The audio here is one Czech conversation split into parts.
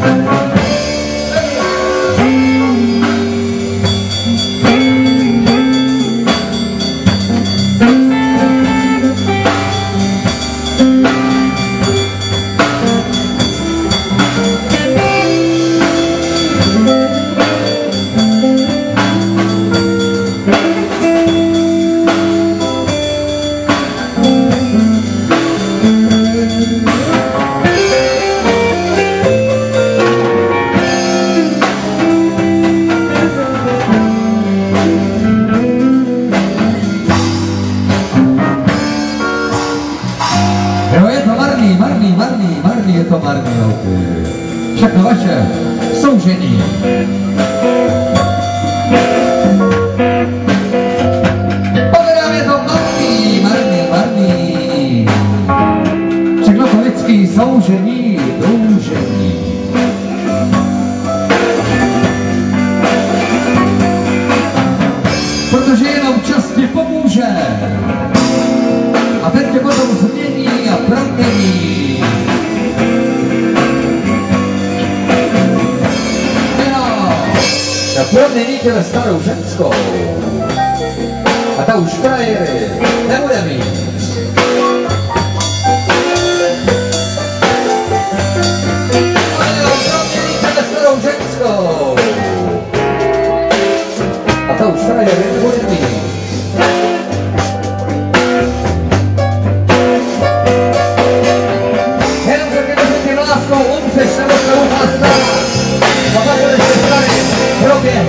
marný je to marný, holky. Všechno vaše soužení. Povedám, je to marný. Všechno to lidský soužení, doužení. Protože jenom čas ti pomůže. A ten tě potom změní a promění. Promění tě ve starou ženskou. A ta už frajery nebude mít. Promění tě ve starou ženskou. A ta už frajery nebude mít. Jenom řekněte, že tím láskou umřeš nebo se uhlasná. Pamatuješ se starým hrobě.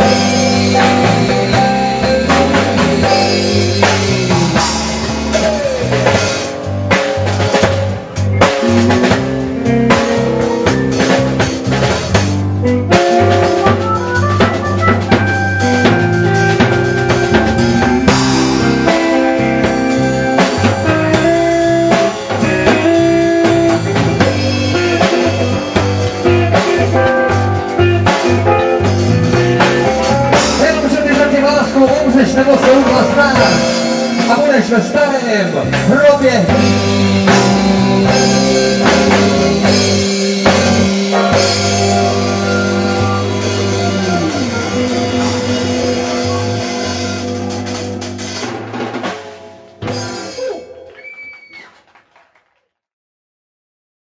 Umřeš nebo se uhlasnáš a budeš ve starém hrobě.